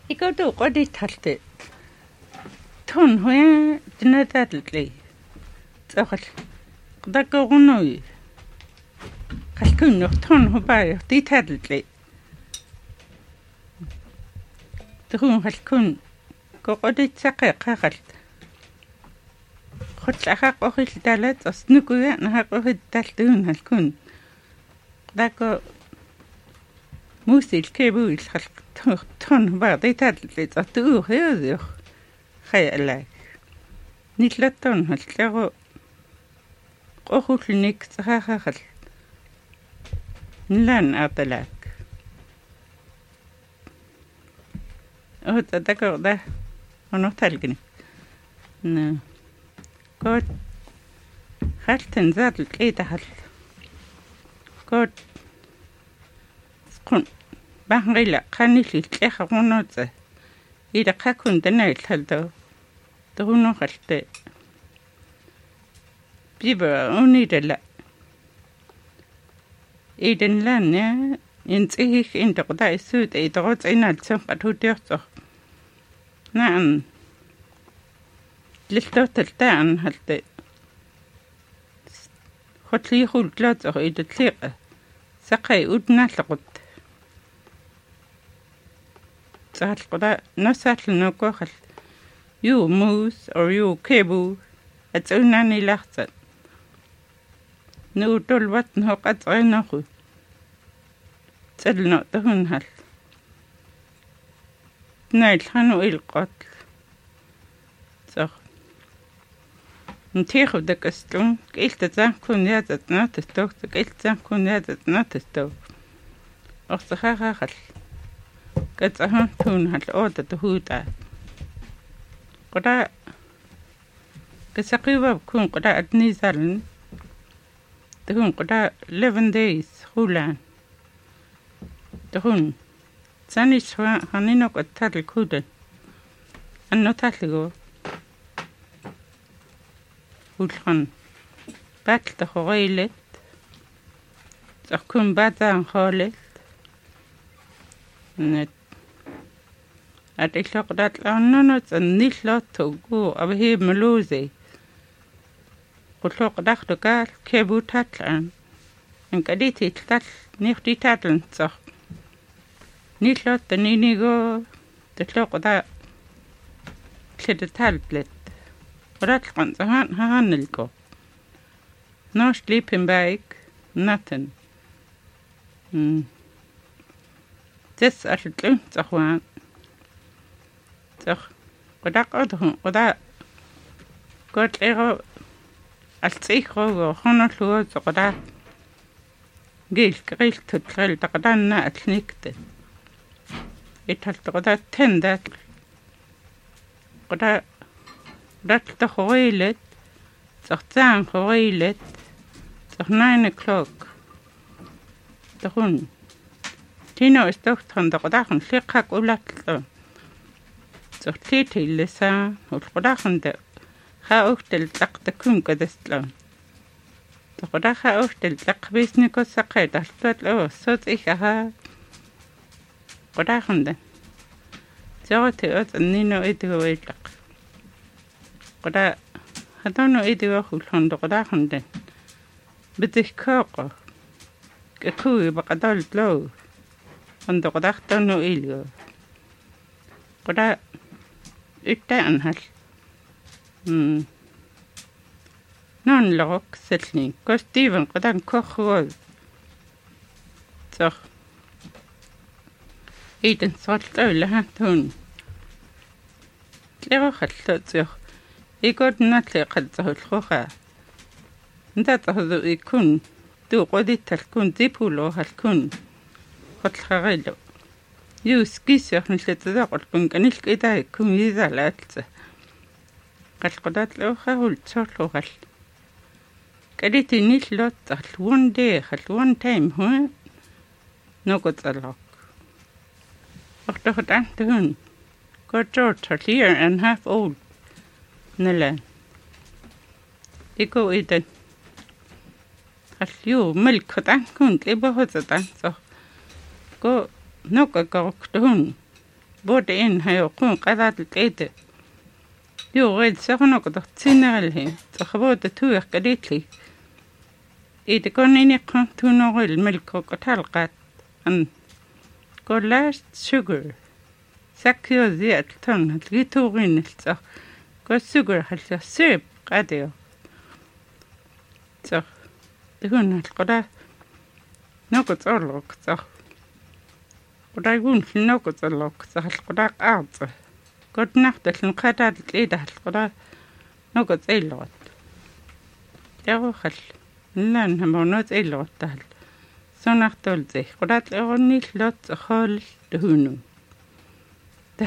이것도 어디 탈때 톤 후에 지나다들래 저걸 그다고는 갈근 톤 후바요 뒤타들래 그건 갈근 어디 착해 가갈 хотлаха қохилталат оснукуя нахақохитталтуун халкун дако мусил кебуил халк тон баадитааллит аттуухиусиор хаялаа ниллаттон халлагу қохулник сахахал нлан аталак дако да оноталгини на God halten zadel eda hal God skun bangrila kanili tleha gonotse ida kakun dena ilhaldo dono halte biba unidela eden lan ja inzig in der da isud eda rots inal zum patudioso nan للتوتلتان هالتي خطلي خول تلاته إذا تلقى سقي ودنا لقط سهل قدا نسهل نوكو خل يو موس أو يو كيبو أتسوناني لحظة نو طول وقت نو قد غيناخو تسألنا تهون هال نايل خانو القتل صح نتيخو دك استون قلت تزاكون يازت ناتستو قلت تزاكون يازت ناتستو أخصخاها خل قد أهم تون هال أودا تهودا قدا كسقيبا بكون قدا أدني زالن تكون قدا 11 days خولان تكون تاني شوان هنينو قد تاتل كودن أنو تاتلغو ولخن باتل تخوغيلت تكون باتان خالت نت أتيش لقدات لأننا تنيش لا توجو أبيه ملوزي قلت لقدات قال كيبو تاتلان إن كديتي تاتل نيختي تاتلن صح نيش لا تنيني جو تتلقدات كده تالبلت قدات لقن زهان هانلكو no sleeping bag nothing تس أشتلم تخوان تخ قداق أدهم قداق قد إيغو ألتيخو خونو لغو قداق جيل قيل تتغيل تقدان أتنيكت إتحلت قداق تندات قداق قداق تخويلت تختان خويلت تخ 9 o'clock تخون تينو استوختن دقداخن لقاك أولاتلو تختيتي اللسان والقداخن دا خا أختل تقتكم قدستلو تقداخا أختل تقبيسنكو ساقاي دهلتواتلو صوت إيكاها قداخن دا زواتي أوت أنينو إيديو ويلق قدا هدونو إيديو خلون دقداخن دا بديكوكو كوي بقدال لو عند قداخ تنو إليو قدا إتان هل نون لغوك ستلين كو ستيفن قدان كوخوز صح إيدن صوتلو لها تون تلغو خلطو صح إيقود ناتلي قد زهو الخوخا نتا تهزو إيكون تو قدي تلكون زيبولو هالكون خطلغيلو يو سكيسيو نشلتزاق الكون كنيش كيدا يكون يزالاتزا قد قدات لو خاول تشورلو غل كديتي نيش لوت خل one day خل one time هو نوكو تزالوك وقت خدان تهون got daughter 1.5 years old نلا إيكو إيدن خليو ملك خدان كون تليبو هزدان صح كو نوكا كوكتون både en har kun qadat lete jo red sagno ko tsinal he tsakhabot tu yakaditli ite konini kan tu noril milk ko talqat an kolas sugar sakyo ziat tan liturin tsak ko sugar halsa sip qadio tsak dehun qada noko tsorlok tsak qada gun noko tsorlok tsak qada qaat قد نحدث القطعة الإيدة القطعة نقط أي لغة يا خل لا نمونات أي لغة تهل سنختل زي قطعة أغني لط خال دهونو ده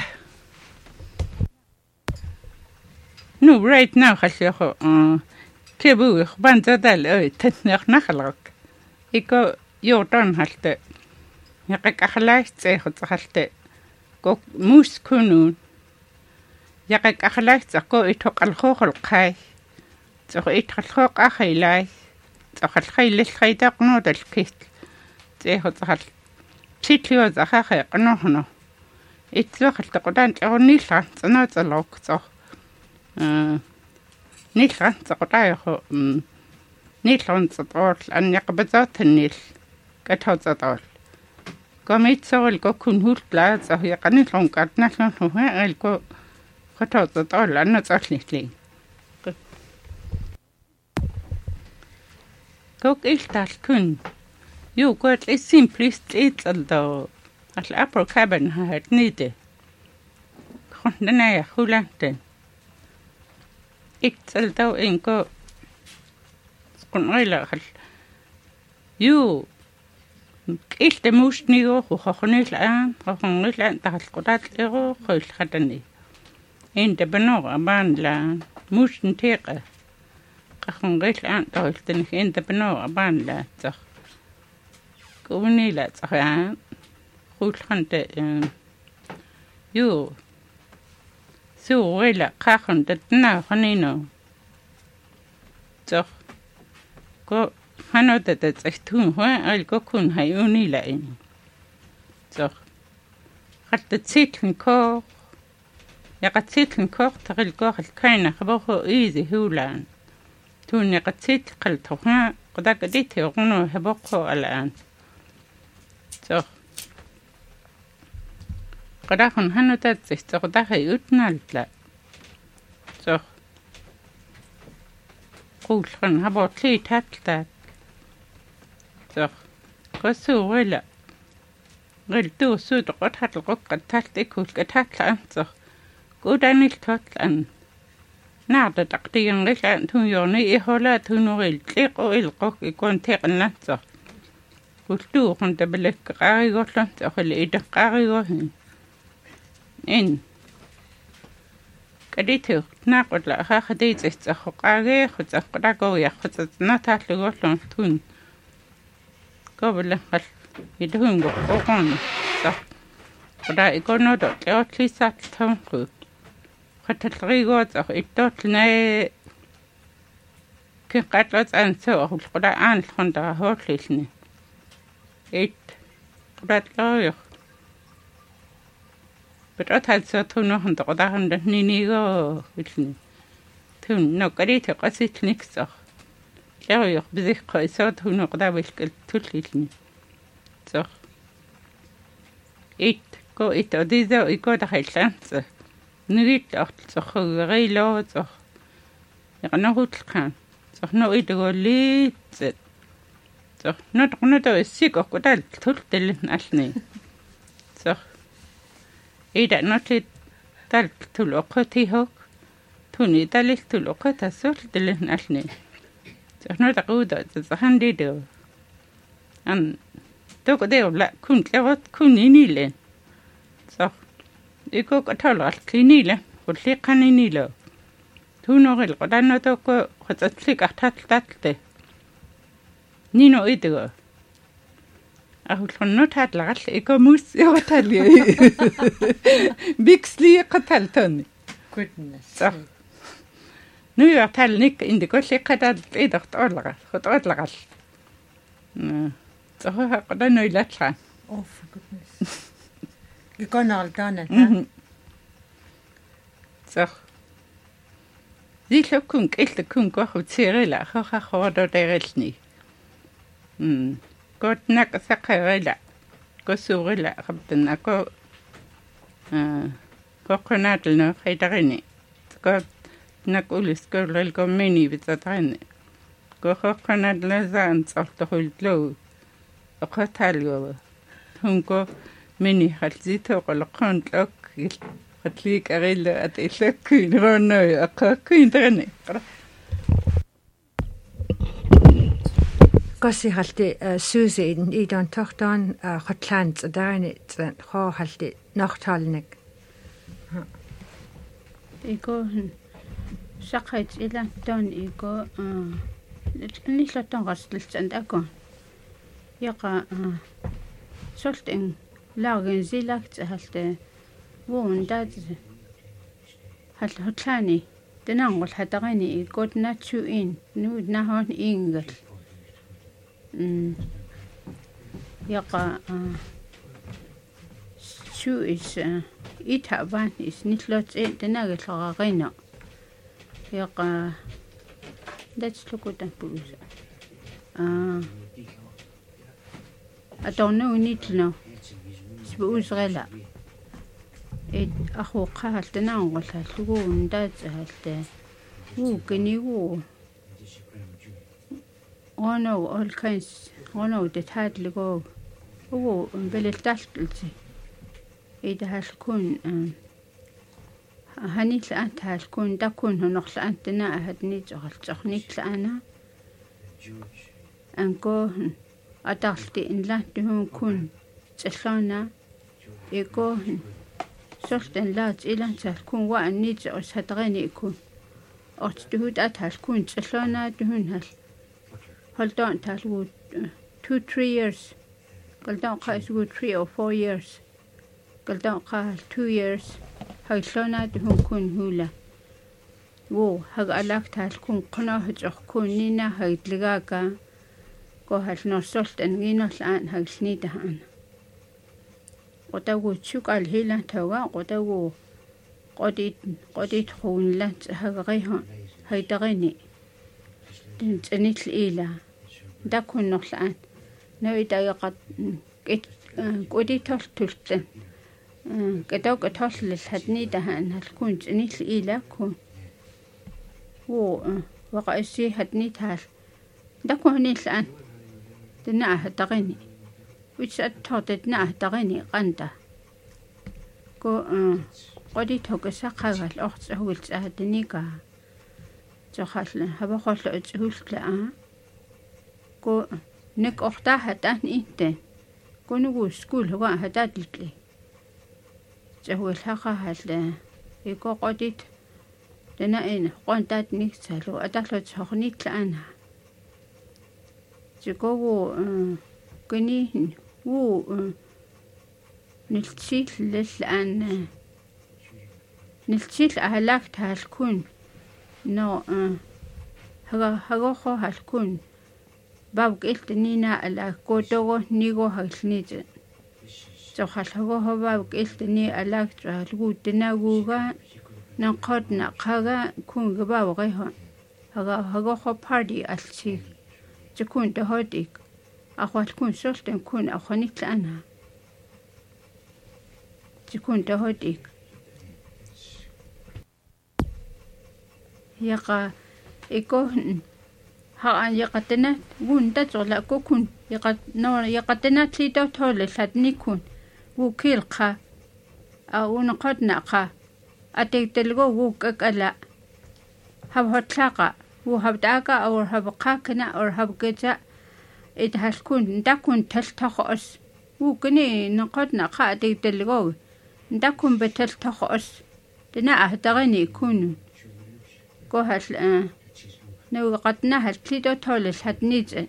نو right now خل يخو كيبو يخبان زدال أي تنخ نخلق إيكو يوطن هلت يقك أخلاش تسيخو تخلت كو موس كونون يقك أخلاش تقو إتوق الخوخ القاي تقو إتخلخوق أخيلاي تقو الخيل الخيدة قنود الكيت تيهو تقل تيتليو زخاخي قنوهنو إتلوخ التقودان تقو نيلان تنوز اللوك تقو نيلان تقو تايخو نيلان تطول أن يقبضات النيل كتو تطول قميت سوال كو كنهول لا تقو يقنيلون قدنالون هو الكو خطوة تطول لأنه تطلع كوك إلتال كن يو قوت السيمبليست إيتالدو الأبرو كابن هات نيدي خندنا يا خولانتن إيتالدو إنكو سكون غيلا خل يو إلت موش نيو وخونيل الآن وخونيل الآن تحت قدات إيغو خويل خدني إنت بنوع أبان لا موش نتيقة قخن غير الآن تقولتنك إنت بنوع أبان لا تخ كوني لا تخ قول خنت يو سو غيلا قخن تتنا خنينو تخ كو هنو تتسختون هو ألقو كون هيوني لأين تخ حتى تسيتن كو يقتسيت الكوخ تغل كوخ الكاينة خبوخو إيزي هولان تون يقتسيت قلتوها قدا قديت يغنو هبوخو الآن صح قدا خن هنو تاتسيست قدا خيوتنا لتلا صح قول خن هبوت لي تاتلتات صح قسو غلا غلتو سود قد هتلقوك قد تاتلكو قد صح قدان التطلن نعد تقدير لك تون يوني إهولا تنوغيل تلقو إلقوك يكون تيقن لنصر قلتو خنت بلك قاري غطلن تخل إيدا قاري غطلن إن كديتو ناقود لأخا خديت استخو قاري خدت قدا قوية خدت نتات لغطلن تون قبل لخل يدهون قوقون صح قدا يكونو دوت لأوت ليسات تنقو خطريقات أخ إتوتنا كن قطعت أن سوى القدر عن الخندق هوتلسني إت قدر لايخ بدأت هاد سوتونو هند قدر هند نينيغو إتني تون نو قريت قصيت نكسخ لايخ بزيخ قوي سوتونو قدر بشكل تولسني صح إت كو إتو ديزو إيكو دخل لانسه نريد أخذ غيلو صح يعني هو تلقان صح نو إيدو ليت صح نو تو السيكو كدال تلت اللي نحني صح إذا نتي تلت تلوقتي هوك توني تلت تلوقتها سلت اللي نحني صح نو تقودا تصحن ديدو أن تو كديو لا كنت لغت كوني لين صح إيكو كتالو الكينيلة قلت لي قانينيلة تونو غير قدانو توكو خطتليك أحتاتلتاتلتي نينو إيدغو أقول خنو تاتلغت إيكو موس يغتالي بيكسلي قتلتوني صح نو يغتالنيك إندي قلت لي قتلت إيدغ خطوطلغت صح قدانو إلاتلغا Oh, for goodness. Gikonaldana. Så. Lille kun ikke kun gå ud til rilla, har hårdt og derelsni. Godt nok så kan rilla. Gå så rilla, rabden og gå kanadel nok i derinde. Godt nok ulyskøl gå meni ved at derinde. Gå kanadel sådan så der holdt lov. Og gå talgo. Hun går meni halvt og lukkant og Atlik arilla at illa kuin ronoi akka kuin trene. Kosi halti Susan I don tohtan hotlands darne tsan ho halti nachtalnik. Iko sakait ila ton iko ni slotan rastelsan dako. Yaqa solten lagen zilagt halte ونداد هالهتلاني تناول هتغني قد ناتشو إن نود نهون إنجل يقع شو إس إتعبان إس نتلوت إيه تناقل غاغينا يقع داتس لكو تنبوز I don't know, we need to know. سبوز غلا أخو قال تناول هالتقول دات هالت وكنيو أنا all kinds أنا تتحد لقو هو بلتاشتلتي إذا هالكون هنيت لأنت هالكون دكون هنخل أنت نا هدنيت غلطنيت لأنا أنكو أدخلتي إن لا تهون كون تسلانا يكون سلطن لات إلى تكون وأنيت أس هتغني يكون أتهود أتهلكون تسلانا تهون هل دون تهلو 2-3 years قل دون قاس 3 or 4 years قل دون قاس 2 years هاي سلانا تهون كون هولا wo hag alagt hal kun qna hach kun nina hag tligaga ko hal no solt en gino lan hag snita han qotagu chuk al hilan tawa qotagu qodit khun la hag qiha hay tagini tin tsanit ila da kun no lan no ita yaqat qodit tulten qataw qatol hadni da han hal kun tsanit ila kun وقاسي هدني تال دكو هني الآن تناه تغني وش أتحط تناه تغني قندا كو قدي توك ساقها الأخت سهول تهدني كا تخاطل هبا خاطل أتسهول تلا كو نك أختها تاني إنت كو نقول سكول هو هدادلتلي سهول هاقها هلا يكو قديت لنا إن قنتات نكسلو أدخل تخنيت لأنا تقوى كني و نلتشيل للآن نلتشيل أهلاك هالكون نو هغوخو هالكون باب قلت نينا على كودو نيغو هالسنيت تخل هغوخو باب قلت ني على هالكود تناغوغا نقد نقاga kun gaba وغيها هغا خو party ألشي تكون تهوديك أخوات تكون سلطن كون أخوانيك لأنها تكون تهوديك يقا يكون ها يقتنا وون تجعل كون يقتنا تليدو تولي لدني كون وكيلقا أو نقد نقا أتيتلقو ووك ألا هب هتلاقى وهب داقى أو هب قاكنا أو هب جزاء إذا هالكون داكون تلتخص وكني نقدنا قا أتيتلقو داكون بتلتخص دنا أهدغني يكونوا كو هال نو قدنا هالتليدو تولس هتنيز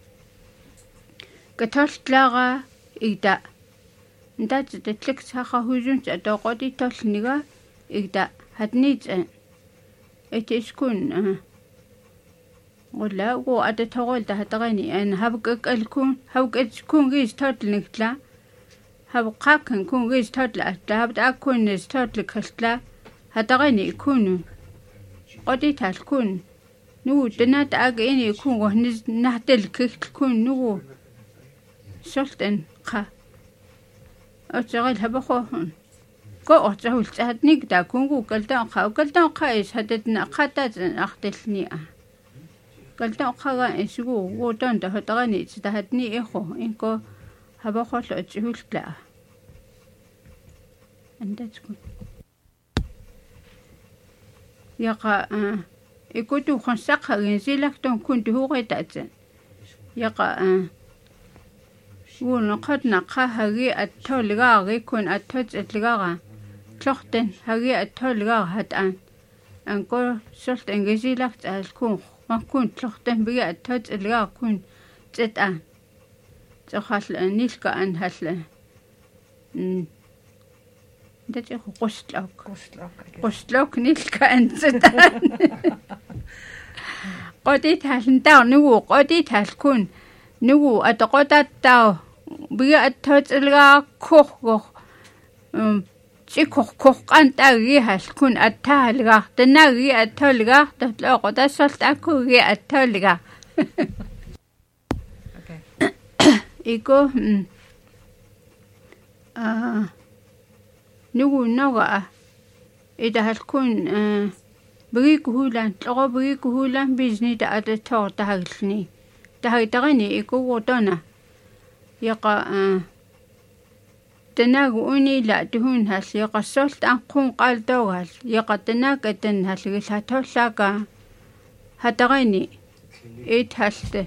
كتلت لاغا إيدا ندات تتلك ساقا هجون تأتوقودي تلنيغا إذا هتنيت إتشكون ولا وأدا تقول ده تغني أن هبك الكون هبك تكون جيز تطلق لا habqakan kun gis totla habda kun is totla kastla hatagani kun qodi tal kun nu denat agini kun wahnis nahtel kun nu solten qa أشتغل هبخوهن قو أشتغل تهدنيك دا كونغو قلتان قا إيش هدتنا قاتات أختلني قلتان قا إيشو وطن تهدغني تهدني إخو إنكو هبخوه أشتغل لا عندك تكون يقا إكوتو خنسقها ينزلك تون كنت هو غيتاتن يقا ونقد نقا هغي أتولغا غيكون أتوج أتلغا تلختن هغي أتولغا هتان أنكو سلت إنجزي لك تالكون وكون تلختن بغي أتوج أتلغا كون تتان تخل نيلكا أن هل دتي قشتلوك نيلكا أن تتان قديت هالنتاو نو قديت هالكون نو أتقطع تاو بيا أتوتلغا كوخ كوخ أنت أغيها سكون أتالغا تناغي أتالغا تطلق تسلت أكو غي أتالغا إيكو نو نوغا إذا هتكون بريك هولان تلغا بريك هولان بيزني دا أتتور تهغلني تهغتغني إيكو وطنا يقا تناغوني لا تهون هاس يقا سولت أنقون قال دوغال يقا تناغ أتن هاس غيسها توساقا هتغني إيت هاست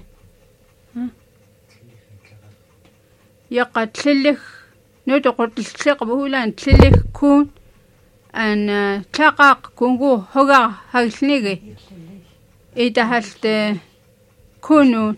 يقا تللخ نوتو قلت تلق بهولان تللخ كون أن تلاقاق كونغو هغا هاسنيغي إيت هاست كونو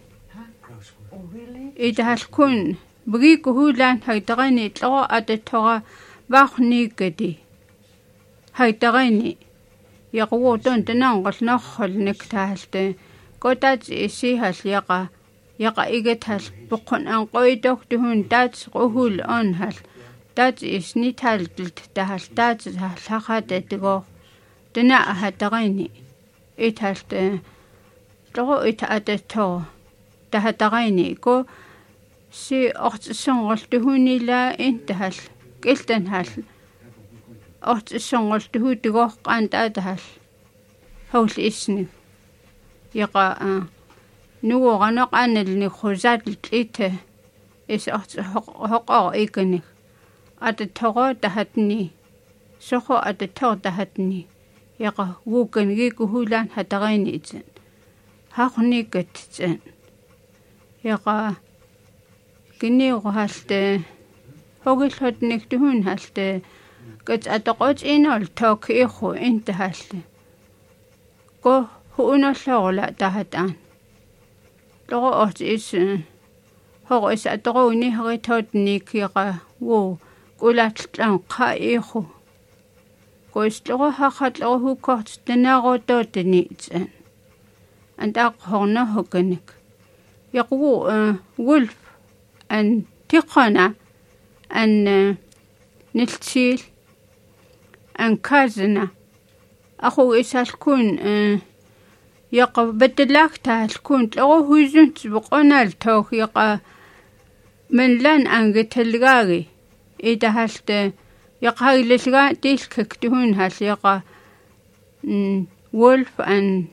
إذا هالكون بريكو هولان هيتغني تلغى أتتغى باخني كدي هيتغني يقوو دون تنانغل نخل نكتهلت قوتات إسي هال يقا إيجت هال بقون أنقوي دوكتهون تات قهول أن هال تات إسني تالتلت تهال تات هال حقات تغو تنا هتغني إتهلت تغو إتأتتغو تهتغيني كو سي أخت سنغلتهوني لا انتهل قلتنهل أخت سنغلتهو تغوق أنت أدهل هول إسني يقا نو غنق أن اللي خوزات لتليته إس أخت هقا إيقني أتتغو تهتني سخو أتتغو تهتني يقا ووكن ريكو هولان هتغيني إتن هاخني كتتن يقا كني وهالت هوجل هاد نكتهون هالت قد أتقوت إنه التوك إخو إنت هالت كو هو نشغل تهتان لغو أخت إس هو إس أتقوني هغي تودنيك يقا وو قولات تلانقا إخو كو إس لغو هاخت لغو هو كوت تناغو تودني إتسان أنت هونه هكنك يقو ولف أن تقنا أن نلتشيل أن كازنا أخو إسال كون يقا بدلاك تهالكون لغو هو زنت بقونا التوك يقا من لان أنجت الغاري إذا هالت يقا هاي لسغا ديش ككتهون هاس يقا ولف أن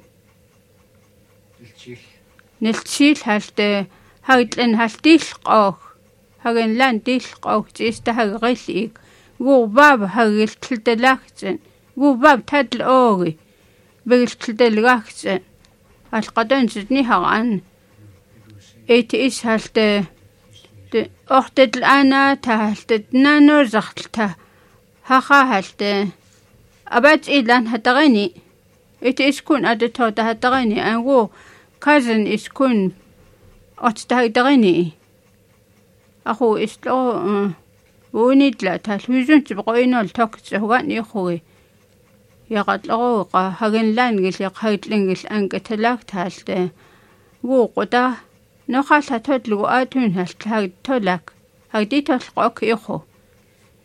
نلتشيل هالت هايت لن هالتيش قوخ هاين لان تيش قوخ تيستا هالغيسيك غو باب هايل تلتلاكتن غو باب تادل أوري بيش تلتلاكتن هالقدن زدني هغان إيتيس هالت أختت الآنا تهالت نانو زختلتا هاخا هالت أبات إيلان هتغني إيتيس كون أدتو تهتغني أنغو كازن إسكون أتستهدغني أخو إسلو ونيدلا تالوزن تبقينو التوكس هواني أخوي يقد لغوقا هاقن لانجل يقهيت لنجل أنكتلاك تالت وقودا نخاصة تدلو آتون هالتهاق تولك هاقدي تلقوك إخو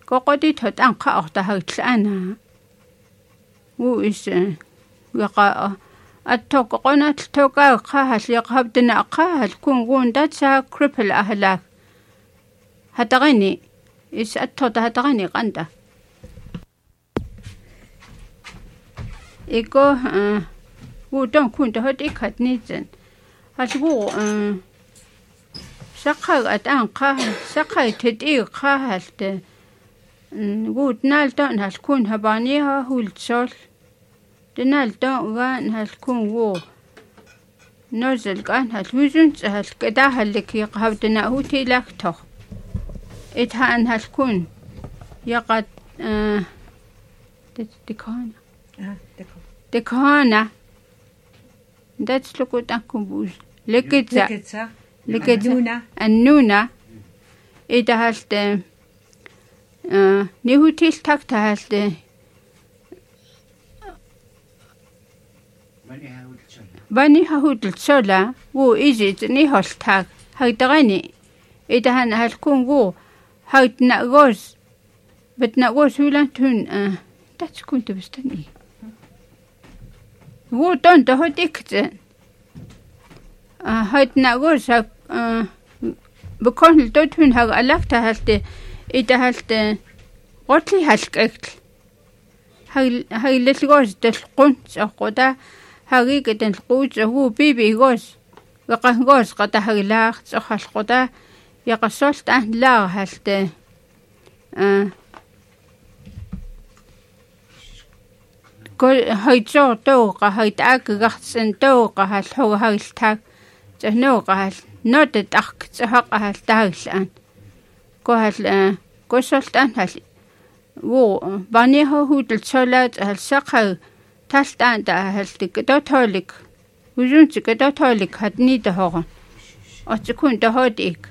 قاقدي تهتان قاقتا هتلأنا وإيش يقا التوق قناة التوقع قاهل يقهبدنا قاهل كون غون داتسا كريبل أهلاك هتغني إيش التوط هتغني قندا إيكو ودون كنت هاد إيكات نيزن هتبو سقر أتان قاهل سقر تدئي قاهل ود نالدون هالكون هبانيها هو التشول دنالدون غان هالكون وو نزل كان هالوزن هالكدا هالكي قهودنا هو تيلاكتو إتهان هالكون يقد دكانا دكانا داتس لكو تاكم بوز لكتسا النونا إذا هالت نيهوتيل تاكتا هالت بني هود الصلاة و إيجيت نيهول تاك هيدغني إذا هن هالكون و هيتنقوز بتنقوز هولان تون تاتكون تبستني و دون ده هديكتن هيتنقوز بكون الدوتون هاق ألاكتا هالت إذا هالت قتلي هالكأكل هاي لتغوز دلقونت أخودا هاقي قدن القوز هو بيبي غوز وقه غوز قدا هاي لاغ تخل قدا يقصولت أهل لاغ هالت هاي جو توقع هاي تاك غحسن توقع هالحو هاي التاك تهنوقع هال نودت أخك تحق هال تاغلان كو هال قصولت أهل هال و بانيها هو الصلاة هالسقر تالتان دا هالتك دوتولك وزونتك دوتولك هدني دهورن أتكون دهوديك